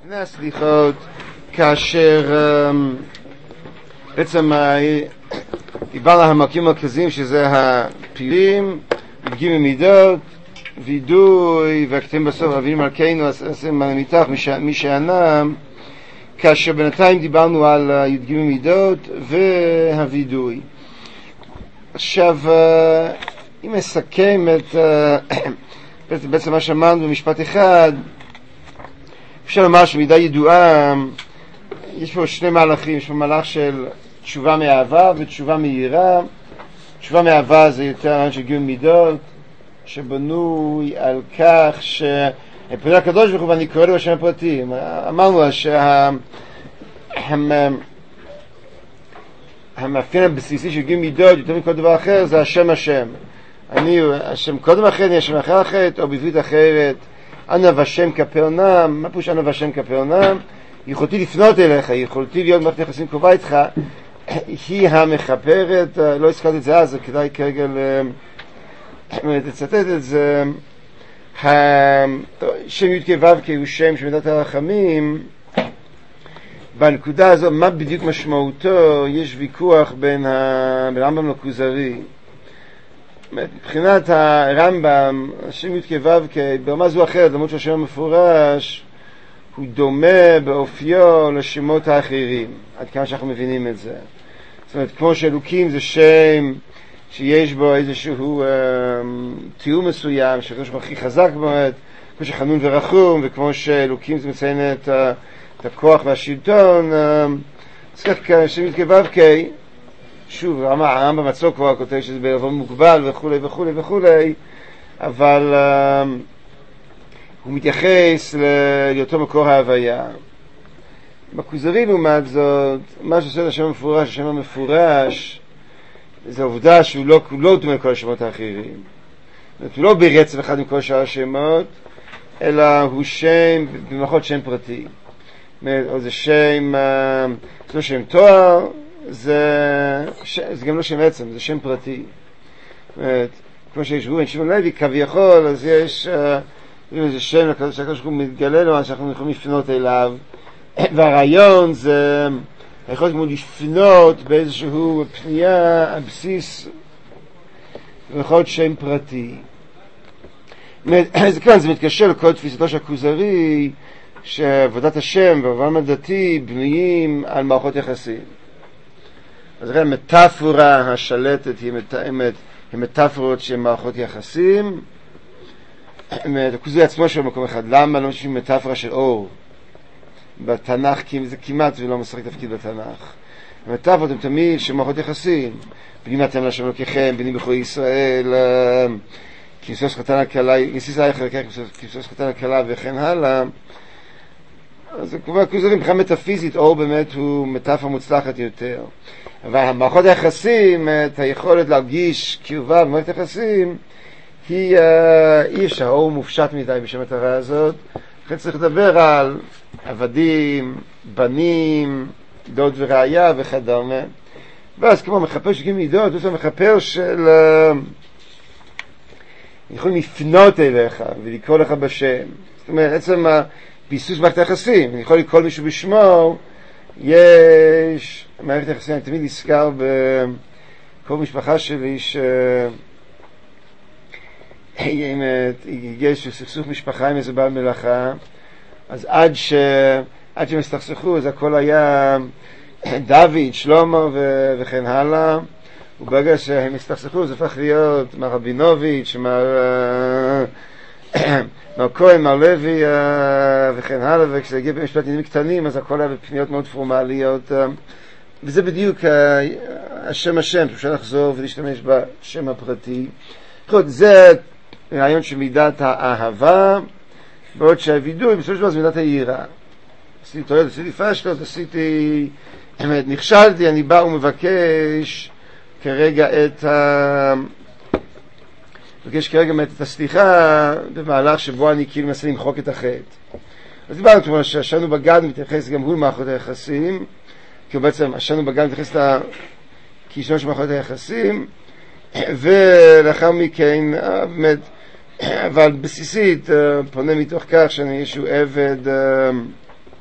לפני הסליחות, כאשר בעצם דיברנו על המרכיבים המרכזיים שזה הפעילים, פגמים מידות, וידוי, והכתבים בסוף אבינו מלכנו עשים מתח מי שענם, כאשר בינתיים דיברנו על י"ג מידות והווידוי. עכשיו, אם נסכם את בעצם מה שאמרנו במשפט אחד, אפשר לומר שמידה ידועה, יש פה שני מהלכים, יש פה מהלך של תשובה מאהבה ותשובה מהירה. תשובה מאהבה זה יותר רעיון של גיון מידות, שבנוי על כך שפונה הקדוש ברוך הוא ואני קורא לו בשם הפרטי. אמרנו המאפיין הבסיסי של גיון מידות יותר מכל דבר אחר זה השם. אני השם קודם אחרת, אני השם אחר אחרת, או בעברית אחרת אנא ושם כפרנם. מה פירוש אנא ושם כפרנם? יכולתי לפנות אליך, יכולתי להיות מערכת יחסים קרובה איתך, היא המחפרת. לא הזכרתי את זה אז, כדאי כרגע לצטט את זה. שם י' כ' ו' כ' הוא שם של מידת הרחמים. בנקודה הזו, מה בדיוק משמעותו? יש ויכוח בין הרמב"ם לכוזרי. מבחינת הרמב"ם, השם י' כ' ו' כ' ברמה זו אחרת, למרות שהשם המפורש הוא דומה באופיו לשמות האחרים, עד כמה שאנחנו מבינים את זה. זאת אומרת, כמו שאלוקים זה שם שיש בו איזשהו תיאור מסוים, שהקדוש ברוך הוא הכי חזק באמת, כמו שחנון ורחום, וכמו שאלוקים זה מציין את הכוח והשלטון, אז כך השם י' כ' ו' כ', שוב, הרמב"ם עצמו כבר כותב שזה בערבון מוגבל וכו' וכו' וכו', אבל הוא מתייחס לאותו מקור ההוויה. בכוזרי לעומת זאת, מה שעושה את השם המפורש, השם המפורש, זה העובדה שהוא לא דומה לכל השמות האחרים. הוא לא ברצף אחד עם כל שאר השמות, אלא הוא שם, במחות שם פרטי. או זה שם, זה לא שם תואר, זה גם לא שם עצם, זה שם פרטי. כמו שיש בו, שמעון לוי, כביכול, אז יש איזה שם שהקדוש ברוך הוא מתגלה לו, שאנחנו יכולים לפנות אליו. והרעיון זה היכולת מאוד לפנות באיזשהו פנייה על בסיס בכל שם פרטי. כאן זה מתקשר לכל תפיסתו של הכוזרי, שעבודת השם והעולם הדתי בנויים על מערכות יחסים. אז הרי המטאפורה השלטת היא מטאפורות של מערכות יחסים. הכוזרי עצמו של מקום אחד, למה לא משהו מטאפורה של אור? בתנ"ך, כי זה כמעט ולא משחק תפקיד בתנ"ך. המטאפורות הן תמיד של מערכות יחסים. בנים אתם להשם אלוקיכם, בנים בכל ישראל, כמסוס חתן הכלה, כמסוס חתן הכלה וכן הלאה. אז כבר הכוזרי מבחינה מטאפיזית, אור באמת הוא מטאפורה מוצלחת יותר. אבל המערכות היחסים, את היכולת להרגיש קרבה במערכת היחסים, היא אי אפשר, אור מופשט מדי בשם המטרה הזאת. לכן צריך לדבר על עבדים, בנים, דוד וראיה וכדומה. ואז כמו מחפר של גימי דוד, הוא מחפר של יכולים לפנות אליך ולקרוא לך בשם. זאת אומרת, עצם הביסוס מערכת היחסים, אני יכול לקרוא מישהו בשמו, יש מערכת היחסים, אני תמיד נזכר בכל משפחה שלי יש סכסוך משפחה עם איזה בעל מלאכה, אז עד שהם הסתכסכו, אז הכל היה דוד, שלמה וכן הלאה, וברגע שהם הסתכסכו זה הפך להיות מר רבינוביץ', מר כהן, מר לוי וכן הלאה, וכשזה הגיע במשפט עניינים קטנים אז הכל היה בפניות מאוד פורמליות, וזה בדיוק השם, אפשר לחזור ולהשתמש בשם הפרטי. זה רעיון של מידת האהבה, בעוד שהווידוי בסופו של דבר זה מידת היראה. עשיתי טויות, עשיתי פשטות, נכשלתי, אני בא ומבקש כרגע את הסליחה במהלך שבו אני כאילו מנסה למחוק את החטא. אז דיברנו כמו שהשנו בגן מתייחס גם הוא למערכות היחסים, כי בעצם השנו בגן מתייחס לכישלון של מערכות היחסים, ולאחר מכן באמת אבל בסיסית פונה מתוך כך שאני איזשהו עבד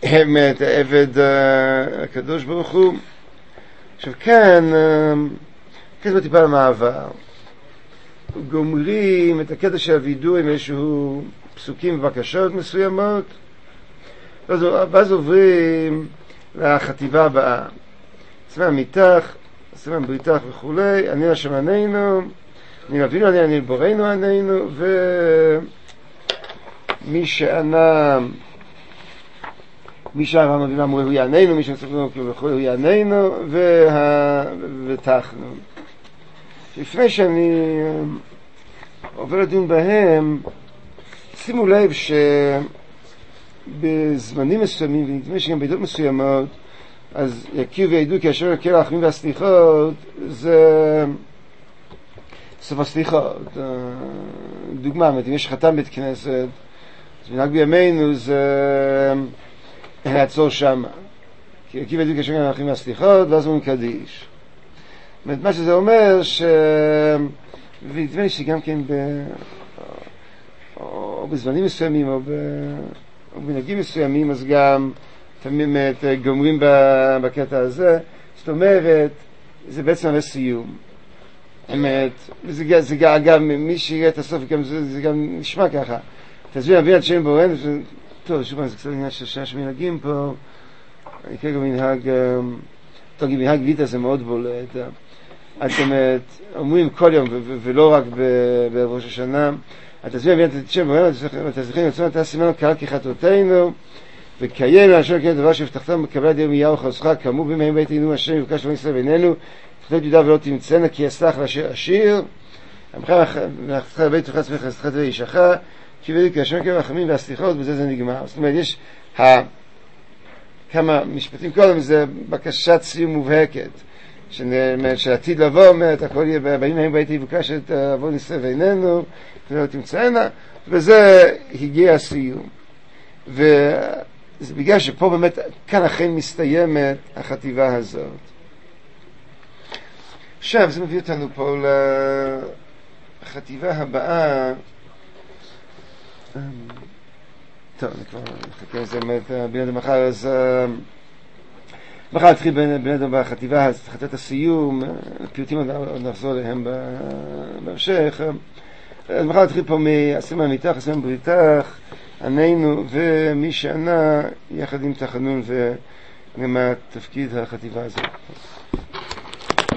את העבד הקדוש ברוך הוא. עכשיו כאן זה טיפה למעבר. גומרים את הקטע של הווידוי עם איזשהו פסוקים ובקשות מסוימות, ואז עוברים לחטיבה הבאה. סימן מיתך, סימן בריתך וכולי, אני השם ענינו, אני אבינו אני בורנו ענינו, ומי שענה המדינה אמרו הוא יענינו, מי שצריכנו וכולי הוא יענינו, ותחנו. לפני שאני עובר לדון בהם, שימו לב שבזמנים מסוימים, ונדמה שגם בעדות מסוימות, אז יכיר וידעו כי אשר יקר הרחמים והסליחות זה סוף הסליחות. דוגמה, אם יש חתם בית כנסת, אז מנהג בימינו זה לעצור שם, כי יכיר וידעו כי אשר יקר הרחמים והסליחות, ואז הוא מקדיש. מה שזה אומר ונדמה לי שגם כן או בזמנים מסוימים או במנהגים מסוימים, אז גם תמיד גומרים בקטע הזה. זאת אומרת, זה בעצם הרי סיום. אמת, זה אגב, מי שיראה את הסוף, זה גם נשמע ככה. תסביר להבין עד שם בורן, טוב, שוב פעם, זה קצת עניין של שעה שמנהגים פה, אני כרגע מנהג ויטה זה מאוד בולט. אתם אומרים כל יום, ולא רק בראש השנה, תסביר להבין עד שם בורן, אתה זוכרים לצום, אתה סימנו קהל כחטאותינו, וקיים לאשר כן דבר שהבטחתם בקבלת יום יהו חסך, כאמור בימים בית עינו השם יבקש לא ישראל בינינו, תחתת יהודה ולא תמצאנה, כי יסלח לאשר עשיר, ולאחתך לבית תוכל צמך לסתך ואישך, כי בדיוק השם כן רחמים והסליחות, בזה זה נגמר. זאת אומרת, יש כמה משפטים קודם, זה בקשת סיום מובהקת, שעתיד לבוא, אומרת, הכל יהיה בימים בית יבקש את עבור ישראל בינינו, ולא תמצאנה, וזה הגיע הסיום. זה בגלל שפה באמת כאן אכן מסתיימת החטיבה הזאת. עכשיו זה מביא אותנו פה לחטיבה הבאה. טוב, אני כבר מחכה לזה בין אדם מחר, אז מחר נתחיל בין אדם בחטיבה, אז חטיבת הסיום, פיוטים עוד נחזור אליהם בהמשך. אז מחר נתחיל פה מהסימן מיתך, הסימן בריתך, ענינו, ומי שענה יחד עם תחנון וגם התפקיד החטיבה הזאת.